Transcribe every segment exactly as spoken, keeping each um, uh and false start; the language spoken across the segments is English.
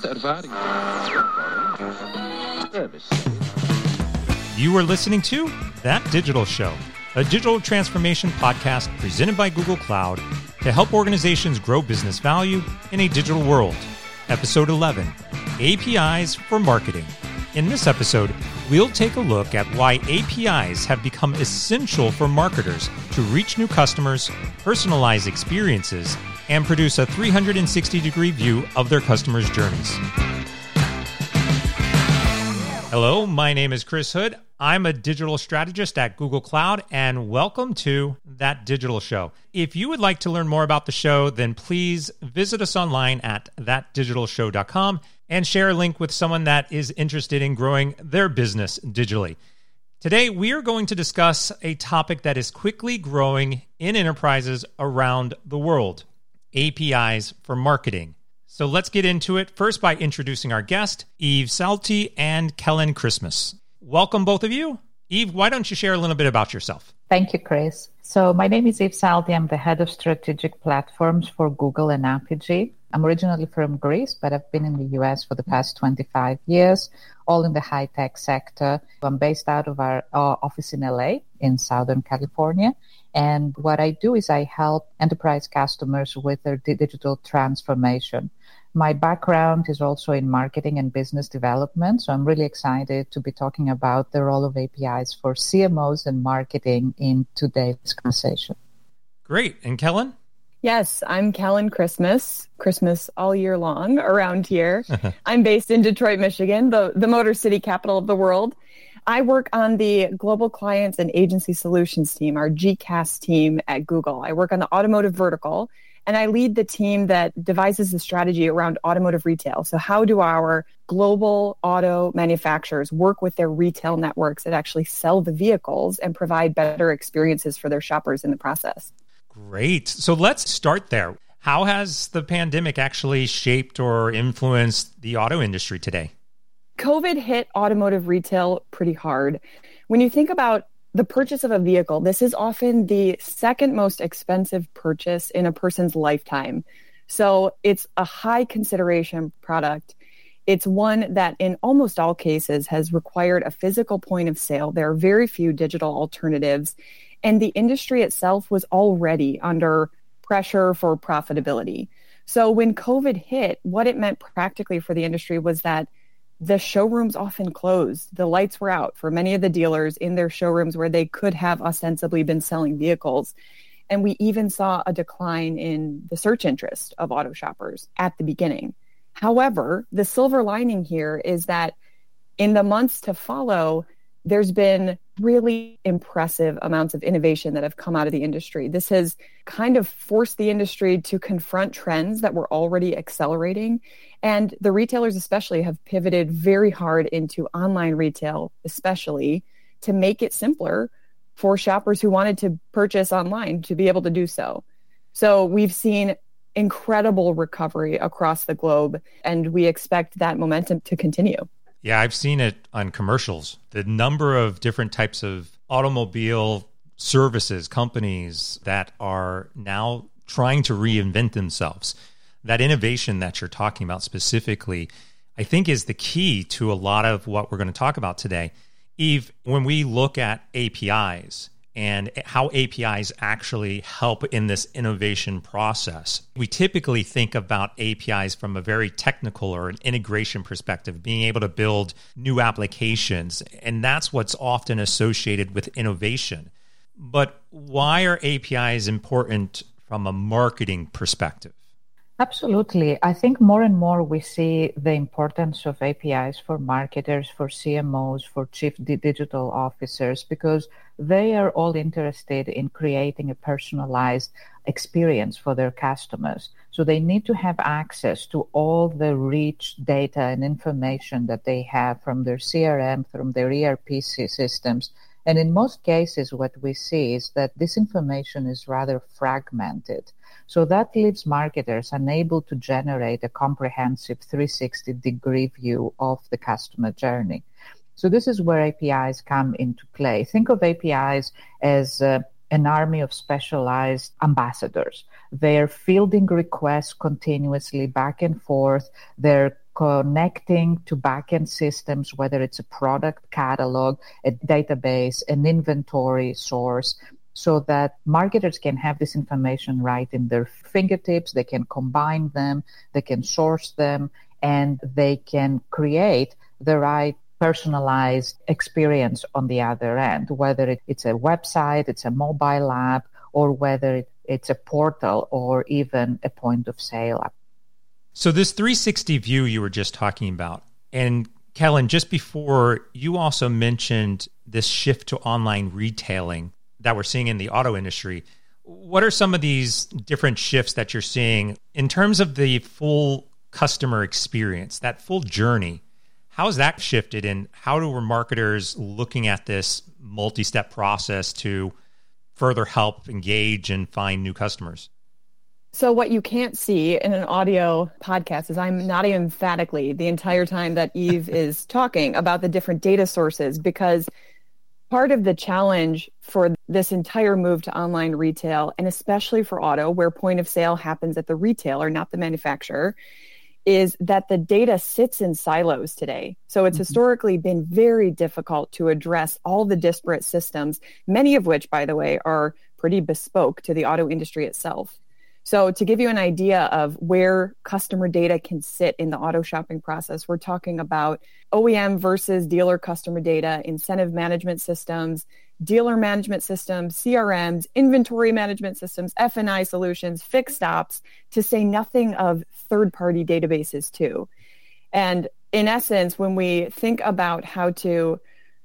ervaring. You are listening to That Digital Show, a digital transformation podcast presented by Google Cloud to help organizations grow business value in a digital world. Episode eleven, A P Is for Marketing. In this episode, we'll take a look at why A P Is have become essential for marketers to reach new customers, personalize experiences, and produce a three hundred sixty degree view of their customers' journeys. Hello, my name is Chris Hood. I'm a digital strategist at Google Cloud, and welcome to That Digital Show. If you would like to learn more about the show, then please visit us online at that digital show dot com and share a link with someone that is interested in growing their business digitally. Today, we are going to discuss a topic that is quickly growing in enterprises around the world, A P Is for marketing. So let's get into it first by introducing our guest, Eve Salty and Kellen Christmas. Welcome, both of you. Eve, why don't you share a little bit about yourself? Thank you, Chris. So my name is Eve Salty. I'm the head of strategic platforms for Google and Apigee. I'm originally from Greece, but I've been in the U S for the past twenty-five years, all in the high-tech sector. I'm based out of our, our office in L A, in Southern California. And what I do is I help enterprise customers with their digital transformation. My background is also in marketing and business development, so I'm really excited to be talking about the role of A P Is for C M Os and marketing in today's conversation. Great. And Kellen? Yes, I'm Kellen Christmas, Christmas all year long around here. I'm based in Detroit, Michigan, the, the Motor City capital of the world. I work on the Global Clients and Agency Solutions team, our G C A S team at Google. I work on the automotive vertical, and I lead the team that devises the strategy around automotive retail. So how do our global auto manufacturers work with their retail networks that actually sell the vehicles and provide better experiences for their shoppers in the process? Great. So let's start there. How has the pandemic actually shaped or influenced the auto industry today? COVID hit automotive retail pretty hard. When you think about the purchase of a vehicle, this is often the second most expensive purchase in a person's lifetime. So it's a high consideration product. It's one that in almost all cases has required a physical point of sale. There are very few digital alternatives. And the industry itself was already under pressure for profitability. So when COVID hit, what it meant practically for the industry was that the showrooms often closed. The lights were out for many of the dealers in their showrooms where they could have ostensibly been selling vehicles. And we even saw a decline in the search interest of auto shoppers at the beginning. However, the silver lining here is that in the months to follow, there's been really impressive amounts of innovation that have come out of the industry. This has kind of forced the industry to confront trends that were already accelerating. And the retailers especially have pivoted very hard into online retail, especially to make it simpler for shoppers who wanted to purchase online to be able to do so. So we've seen incredible recovery across the globe, and we expect that momentum to continue. Yeah, I've seen it on commercials. The number of different types of automobile services, companies that are now trying to reinvent themselves. That innovation that you're talking about specifically, I think is the key to a lot of what we're going to talk about today. Eve, when we look at A P Is and how A P Is actually help in this innovation process, we typically think about A P Is from a very technical or an integration perspective, being able to build new applications. And that's what's often associated with innovation. But why are A P Is important from a marketing perspective? Absolutely. I think more and more we see the importance of A P Is for marketers, for C M Os, for chief digital officers, because they are all interested in creating a personalized experience for their customers. So they need to have access to all the rich data and information that they have from their C R M, from their E R P systems. And in most cases, what we see is that this information is rather fragmented. So that leaves marketers unable to generate a comprehensive three sixty degree view of the customer journey. So this is where A P Is come into play. Think of A P Is as uh, an army of specialized ambassadors. They're fielding requests continuously back and forth. They're connecting to backend systems, whether it's a product catalog, a database, an inventory source, so that marketers can have this information right in their fingertips. They can combine them, they can source them, and they can create the right personalized experience on the other end, whether it's a website, it's a mobile app, or whether it's a portal or even a point of sale app. So this three sixty view you were just talking about, and Kellen, just before, you also mentioned this shift to online retailing that we're seeing in the auto industry. What are some of these different shifts that you're seeing in terms of the full customer experience, that full journey? How has that shifted, and how are marketers looking at this multi-step process to further help engage and find new customers? So what you can't see in an audio podcast is I'm nodding emphatically the entire time that Eve is talking about the different data sources, because part of the challenge for this entire move to online retail, and especially for auto, where point of sale happens at the retailer, not the manufacturer, is that the data sits in silos today. So it's mm-hmm. historically been very difficult to address all the disparate systems, many of which, by the way, are pretty bespoke to the auto industry itself. So to give you an idea of where customer data can sit in the auto shopping process, we're talking about O E M versus dealer customer data, incentive management systems, dealer management systems, C R Ms, inventory management systems, F and I solutions, fixed ops, to say nothing of third-party databases too. And in essence, when we think about how to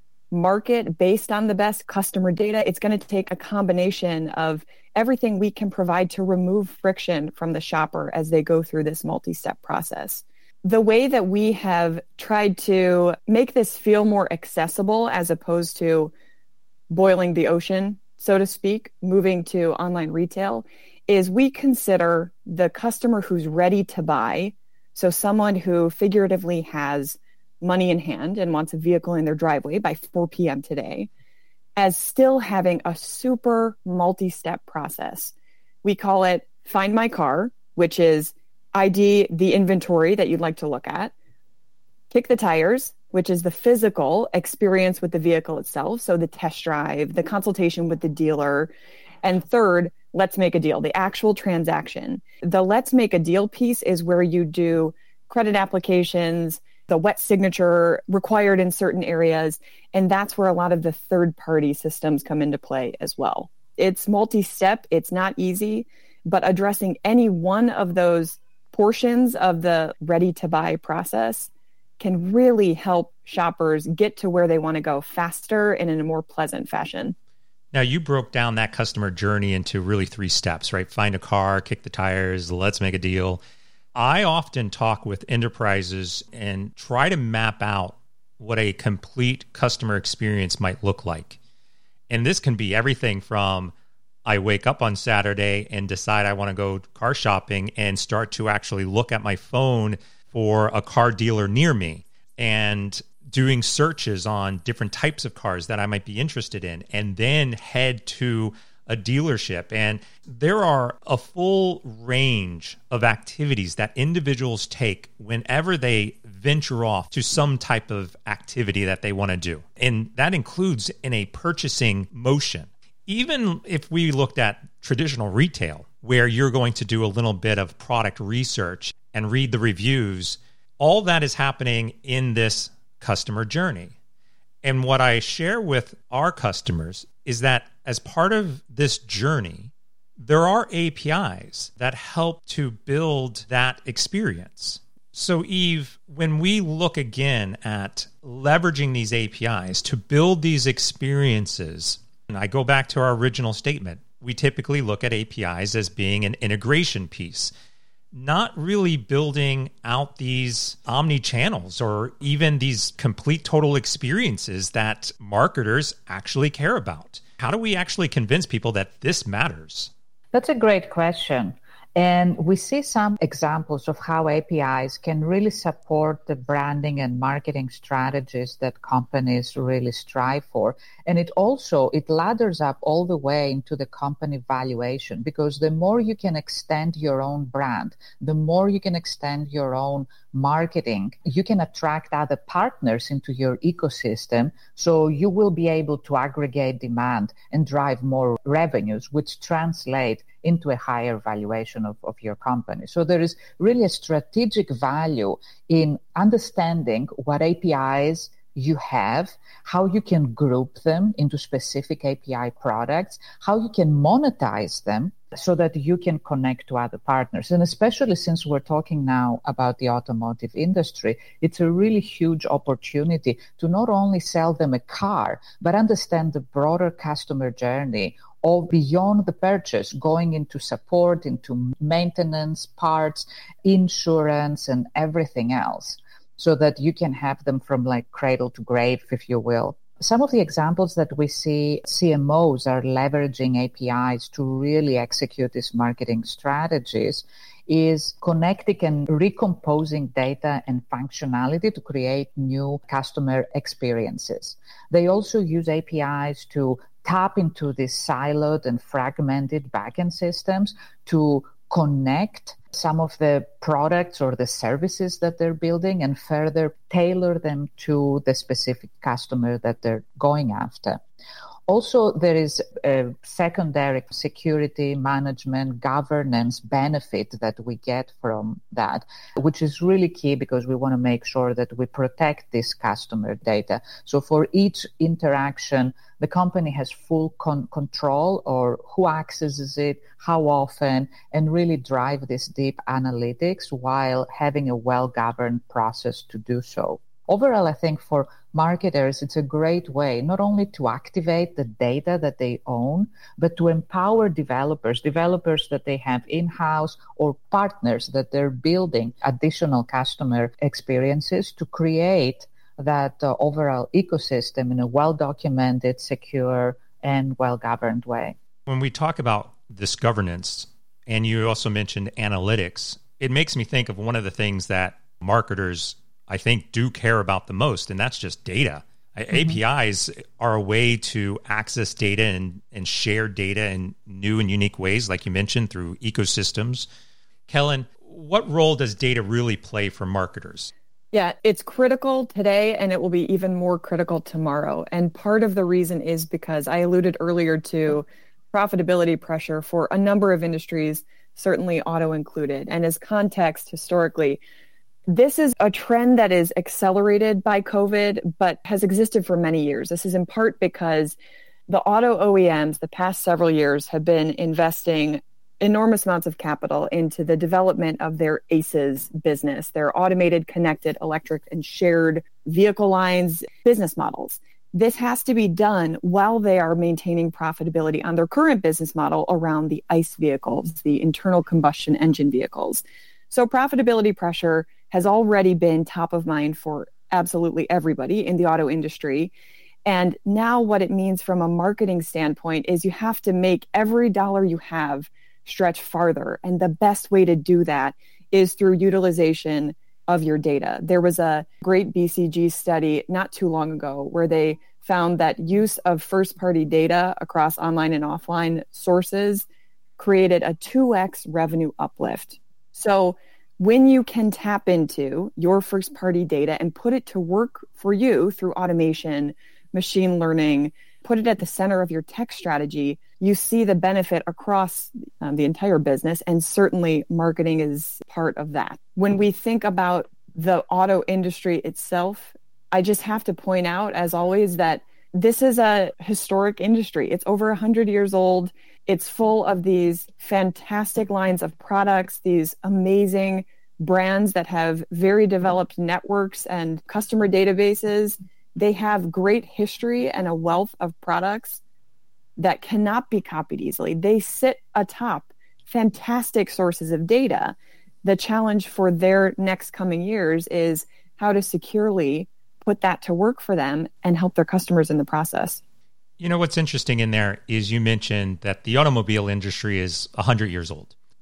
market based on the best customer data, it's going to take a combination of everything we can provide to remove friction from the shopper as they go through this multi-step process. The way that we have tried to make this feel more accessible as opposed to boiling the ocean, so to speak, moving to online retail, is we consider the customer who's ready to buy, so someone who figuratively has money in hand and wants a vehicle in their driveway by four p.m. today, as still having a super multi-step process. We call it Find My Car, which is I D the inventory that you'd like to look at, Kick the Tires, which is the physical experience with the vehicle itself, so the test drive, the consultation with the dealer, and third, Let's Make a Deal, the actual transaction. The Let's Make a Deal piece is where you do credit applications, the wet signature required in certain areas, and that's where a lot of the third-party systems come into play as well. It's multi-step, it's not easy, but addressing any one of those portions of the ready-to-buy process can really help shoppers get to where they want to go faster and in a more pleasant fashion. Now, you broke down that customer journey into really three steps, right? Find a car, kick the tires, let's make a deal. I often talk with enterprises and try to map out what a complete customer experience might look like. And this can be everything from I wake up on Saturday and decide I want to go car shopping and start to actually look at my phone for a car dealer near me and doing searches on different types of cars that I might be interested in, and then head to a dealership. And there are a full range of activities that individuals take whenever they venture off to some type of activity that they want to do. And that includes in a purchasing motion. Even if we looked at traditional retail, where you're going to do a little bit of product research and read the reviews, all that is happening in this customer journey. And what I share with our customers is that as part of this journey, there are A P Is that help to build that experience. So Eve, when we look again at leveraging these A P Is to build these experiences, and I go back to our original statement, we typically look at A P Is as being an integration piece, not really building out these omni-channels or even these complete total experiences that marketers actually care about. How do we actually convince people that this matters? That's a great question. And we see some examples of how A P Is can really support the branding and marketing strategies that companies really strive for. And it also, it ladders up all the way into the company valuation, because the more you can extend your own brand, the more you can extend your own marketing, you can attract other partners into your ecosystem. So you will be able to aggregate demand and drive more revenues, which translate into a higher valuation of, of your company. So there is really a strategic value in understanding what A P Is you have, how you can group them into specific A P I products, how you can monetize them so that you can connect to other partners. And especially since we're talking now about the automotive industry, it's a really huge opportunity to not only sell them a car, but understand the broader customer journey or beyond the purchase, going into support, into maintenance, parts, insurance, and everything else, so that you can have them from like cradle to grave, if you will. Some of the examples that we see C M Os are leveraging A P Is to really execute these marketing strategies is connecting and recomposing data and functionality to create new customer experiences. They also use A P Is to tap into these siloed and fragmented backend systems to connect some of the products or the services that they're building and further tailor them to the specific customer that they're going after. Also, there is a secondary security management governance benefit that we get from that, which is really key because we want to make sure that we protect this customer data. So for each interaction, the company has full con- control or who accesses it, how often, and really drive this deep analytics while having a well-governed process to do so. Overall, I think for marketers, it's a great way not only to activate the data that they own, but to empower developers, developers that they have in-house or partners that they're building additional customer experiences to create that uh, overall ecosystem in a well-documented, secure, and well-governed way. When we talk about this governance, and you also mentioned analytics, it makes me think of one of the things that marketers I think do care about the most, and that's just data. Mm-hmm. A P Is are a way to access data and, and share data in new and unique ways, like you mentioned, through ecosystems. Kellen, what role does data really play for marketers? Yeah, it's critical today, and it will be even more critical tomorrow. And part of the reason is because I alluded earlier to profitability pressure for a number of industries, certainly auto included. And as context, historically, this is a trend that is accelerated by COVID, but has existed for many years. This is in part because the auto O E Ms the past several years have been investing enormous amounts of capital into the development of their A C Es business, their automated, connected, electric, and shared vehicle lines business models. This has to be done while they are maintaining profitability on their current business model around the ICE vehicles, the internal combustion engine vehicles. So profitability pressure has already been top of mind for absolutely everybody in the auto industry. And now what it means from a marketing standpoint is you have to make every dollar you have stretch farther. And the best way to do that is through utilization of your data. There was a great B C G study not too long ago where they found that use of first-party data across online and offline sources created a two x revenue uplift. So when you can tap into your first-party data and put it to work for you through automation, machine learning, put it at the center of your tech strategy, you see the benefit across um, the entire business, and certainly marketing is part of that. When we think about the auto industry itself, I just have to point out, as always, that this is a historic industry. It's over one hundred years old. It's full of these fantastic lines of products, these amazing brands that have very developed networks and customer databases. They have great history and a wealth of products that cannot be copied easily. They sit atop fantastic sources of data. The challenge for their next coming years is how to securely put that to work for them and help their customers in the process. You know, what's interesting in there is you mentioned that the automobile industry is one hundred years old.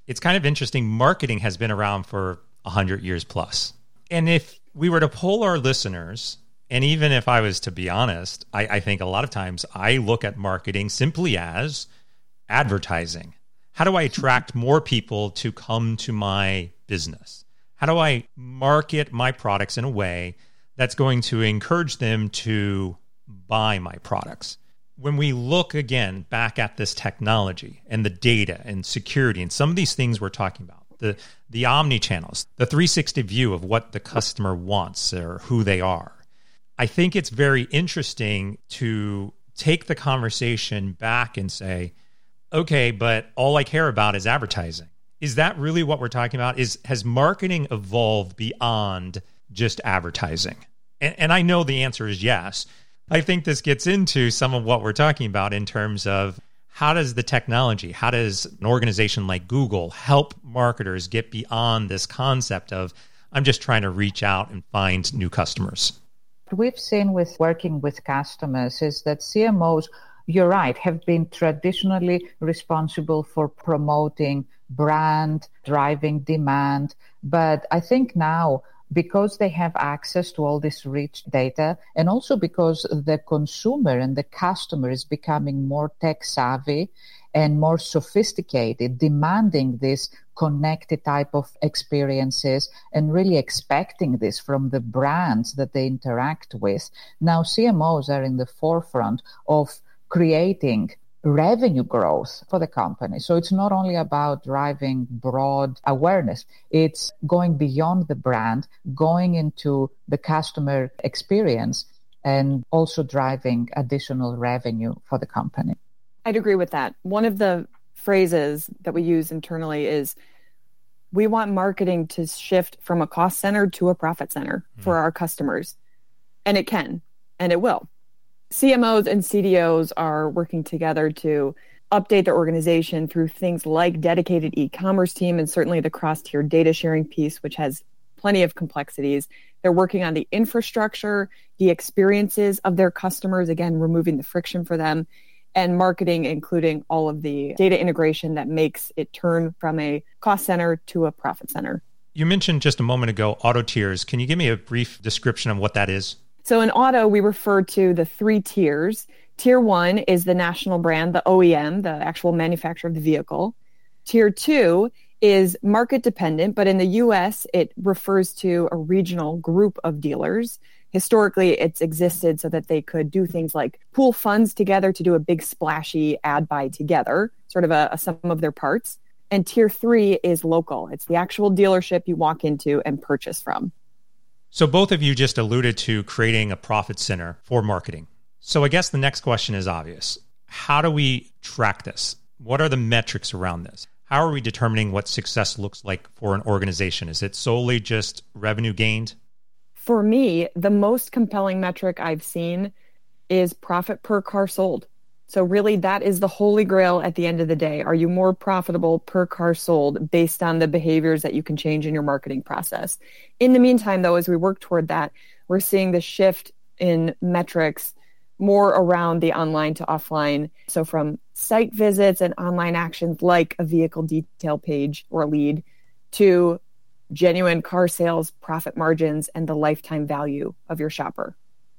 it's kind of interesting. Marketing has been around for one hundred years plus. And if we were to poll our listeners, and even if I was to be honest, I, I think a lot of times I look at marketing simply as advertising. How do I attract more people to come to my business? How do I market my products in a way that's going to encourage them to buy my products? When we look again back at this technology and the data and security and some of these things we're talking about, the the omni-channels, the three sixty view of what the customer wants or who they are, I think it's very interesting to take the conversation back and say, okay, but all I care about is advertising. Is that really what we're talking about? Is has marketing evolved beyond just advertising? And, and I know the answer is yes. I think this gets into some of what we're talking about in terms of how does the technology, how does an organization like Google help marketers get beyond this concept of, I'm just trying to reach out and find new customers? What we've seen with working with customers is that C M Os, you're right, have been traditionally responsible for promoting brand, driving demand. But I think now, because they have access to all this rich data, and also because the consumer and the customer is becoming more tech savvy and more sophisticated, demanding this connected type of experiences and really expecting this from the brands that they interact with. Now C M Os are in the forefront of creating revenue growth for the company. So it's not only about driving broad awareness, it's going beyond the brand, going into the customer experience, and also driving additional revenue for the company. I'd agree with that. One of the phrases that we use internally is, we want marketing to shift from a cost center to a profit center mm. for our customers. And it can, and it will. C M Os and C D Os are working together to update their organization through things like dedicated e-commerce team and certainly the cross-tier data sharing piece, which has plenty of complexities. They're working on the infrastructure, the experiences of their customers, again, removing the friction for them, and marketing, including all of the data integration that makes it turn from a cost center to a profit center. You mentioned just a moment ago auto tiers. Can you give me a brief description of what that is? So in auto, we refer to the three tiers. Tier one is the national brand, the O E M, the actual manufacturer of the vehicle. Tier two is market dependent, but in the U S, it refers to a regional group of dealers. Historically, it's existed so that they could do things like pool funds together to do a big splashy ad buy together, sort of a, a sum of their parts. And tier three is local. It's the actual dealership you walk into and purchase from. So both of you just alluded to creating a profit center for marketing. So I guess the next question is obvious. How do we track this? What are the metrics around this? How are we determining what success looks like for an organization? Is it solely just revenue gained? For me, the most compelling metric I've seen is profit per car sold. So really, that is the holy grail at the end of the day. Are you more profitable per car sold based on the behaviors that you can change in your marketing process? In the meantime, though, as we work toward that, we're seeing the shift in metrics more around the online to offline. So from site visits and online actions like a vehicle detail page or a lead to genuine car sales, profit margins, and the lifetime value of your shopper.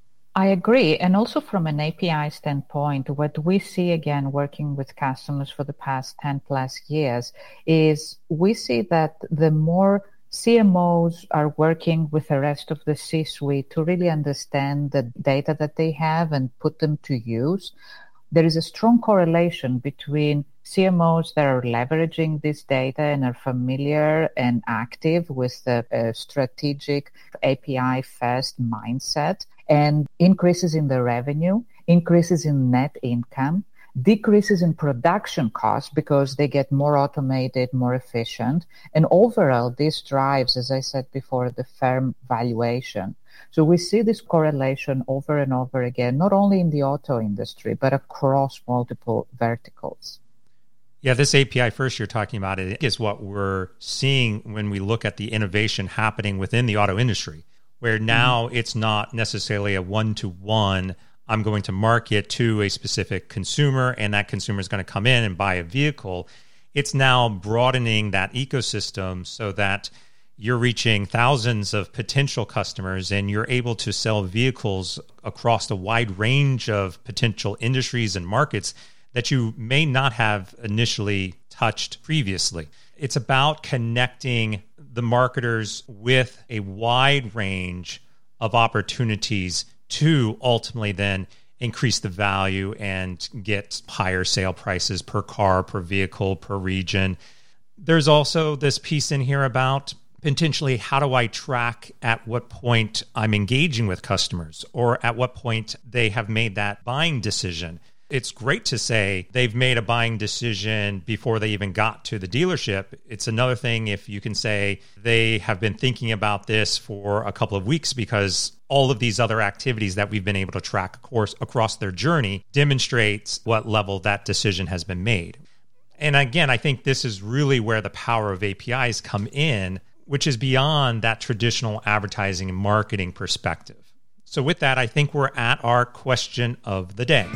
I agree. And also from an A P I standpoint, what we see again working with customers for the past ten plus years is we see that the more C M Os are working with the rest of the C-suite to really understand the data that they have and put them to use, there is a strong correlation between C M Os that are leveraging this data and are familiar and active with the uh, strategic A P I first mindset, and increases in the revenue, increases in net income, decreases in production costs because they get more automated, more efficient. And overall, this drives, as I said before, the firm valuation. So we see this correlation over and over again, not only in the auto industry, but across multiple verticals. Yeah, this A P I first you're talking about it is what we're seeing when we look at the innovation happening within the auto industry, where now mm-hmm. it's not necessarily a one-to-one, I'm going to market to a specific consumer and that consumer is going to come in and buy a vehicle. it's now broadening that ecosystem so that you're reaching thousands of potential customers and you're able to sell vehicles across a wide range of potential industries and markets that you may not have initially touched previously. It's about connecting the marketers with a wide range of opportunities to ultimately then increase the value and get higher sale prices per car, per vehicle, per region. There's also this piece in here about potentially how do I track at what point I'm engaging with customers or at what point they have made that buying decision. It's great to say they've made a buying decision before they even got to the dealership. It's another thing if you can say they have been thinking about this for a couple of weeks because all of these other activities that we've been able to track, of course, across their journey demonstrates what level that decision has been made. And again, I think this is really where the power of A P Is come in, which is beyond that traditional advertising and marketing perspective. So with that, I think we're at our question of the day.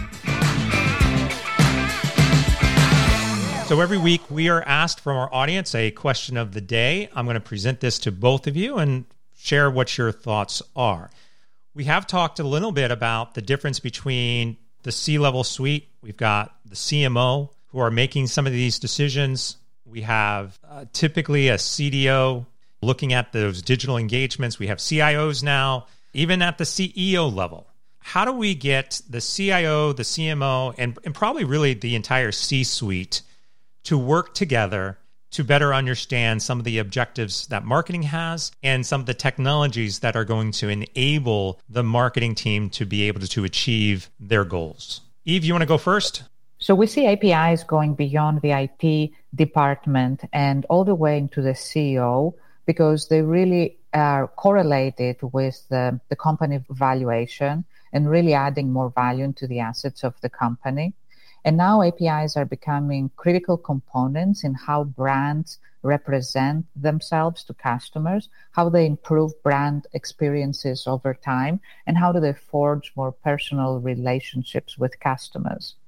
So every week we are asked from our audience a question of the day. I'm going to present this to both of you and share what your thoughts are. We have talked a little bit about the difference between the C-level suite. We've got the C M O who are making some of these decisions. We have uh, typically a C D O looking at those digital engagements. We have C I Os now, even at the C E O level. How do we get the C I O, the C M O, and, and probably really the entire C-suite to work together to better understand some of the objectives that marketing has and some of the technologies that are going to enable the marketing team to be able to, to achieve their goals? Eve, you want to go first? So we see A P Is going beyond the I T department and all the way into the C E O because they really are correlated with the, the company valuation and really adding more value into the assets of the company. And now A P Is are becoming critical components in how brands represent themselves to customers, how they improve brand experiences over time, and how do they forge more personal relationships with customers.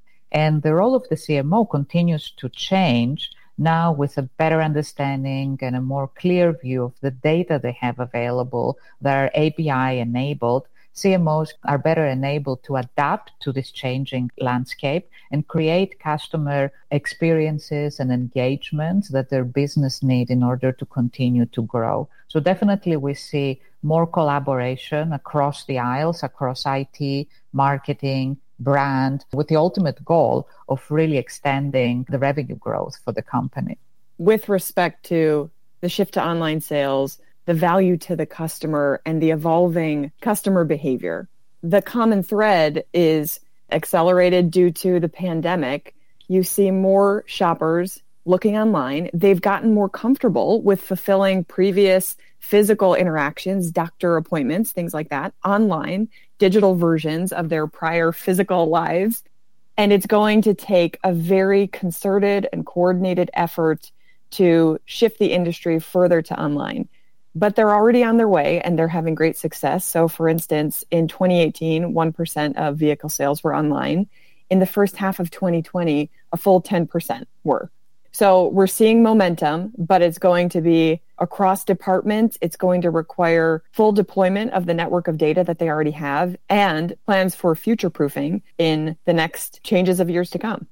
And the role of the C M O continues to change now with a better understanding and a more clear view of the data they have available that are A P I enabled. C M Os are better enabled to adapt to this changing landscape and create customer experiences and engagements that their business need in order to continue to grow. So definitely we see more collaboration across the aisles, across I T, marketing, brand, with the ultimate goal of really extending the revenue growth for the company. With respect to the shift to online sales, the value to the customer, and the evolving customer behavior, the common thread is accelerated due to the pandemic. You see more shoppers looking online. They've gotten more comfortable with fulfilling previous physical interactions, doctor appointments, things like that, online, digital versions of their prior physical lives. And it's going to take a very concerted and coordinated effort to shift the industry further to online. But they're already on their way and they're having great success. So for instance, in twenty eighteen, one percent of vehicle sales were online. In the first half of twenty twenty, a full ten percent were. So we're seeing momentum, but it's going to be across departments. It's going to require full deployment of the network of data that they already have and plans for future-proofing in the next changes of years to come.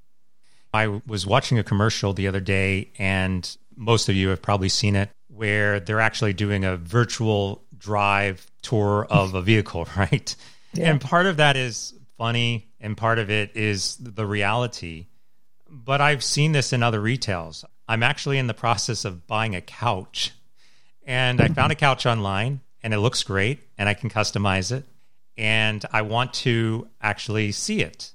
I was watching a commercial the other day, and most of you have probably seen it, where they're actually doing a virtual drive tour of a vehicle, right? Yeah. And part of that is funny, and part of it is the reality. But I've seen this in other retails. I'm actually in the process of buying a couch, and I found a couch online, and it looks great, and I can customize it, and I want to actually see it.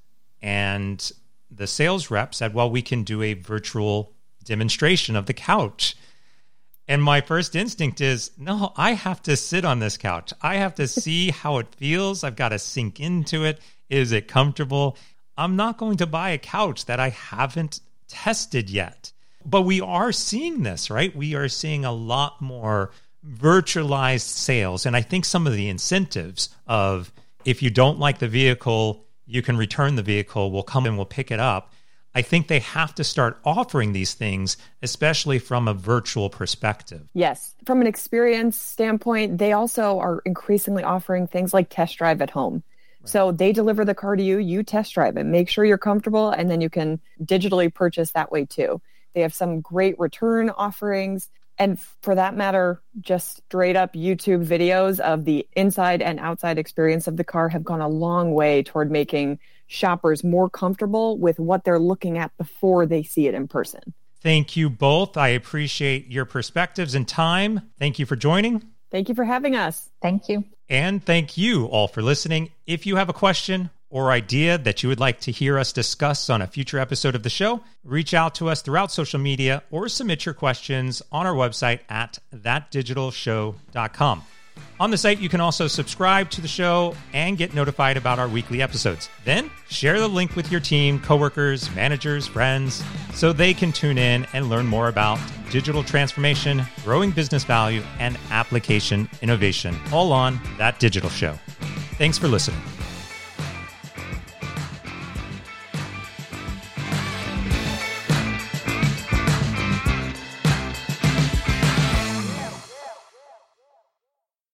And the sales rep said, well, we can do a virtual demonstration of the couch. And my first instinct is, no, I have to sit on this couch. I have to see how it feels. I've got to sink into it. Is it comfortable? I'm not going to buy a couch that I haven't tested yet. But we are seeing this, right? We are seeing a lot more virtualized sales. And I think some of the incentives of if you don't like the vehicle, you can return the vehicle, we'll come and we'll pick it up. I think they have to start offering these things, especially from a virtual perspective. Yes. From an experience standpoint, they also are increasingly offering things like test drive at home. Right. So they deliver the car to you, you test drive it, make sure you're comfortable, and then you can digitally purchase that way too. They have some great return offerings. And for that matter, just straight up YouTube videos of the inside and outside experience of the car have gone a long way toward making shoppers more comfortable with what they're looking at before they see it in person. Thank you both. I appreciate your perspectives and time. Thank you for joining. Thank you for having us. Thank you. And thank you all for listening. If you have a question or idea that you would like to hear us discuss on a future episode of the show, reach out to us throughout social media or submit your questions on our website at that digital show dot com. On the site, you can also subscribe to the show and get notified about our weekly episodes. Then share the link with your team, coworkers, managers, friends, so they can tune in and learn more about digital transformation, growing business value, and application innovation, all on That Digital Show. Thanks for listening.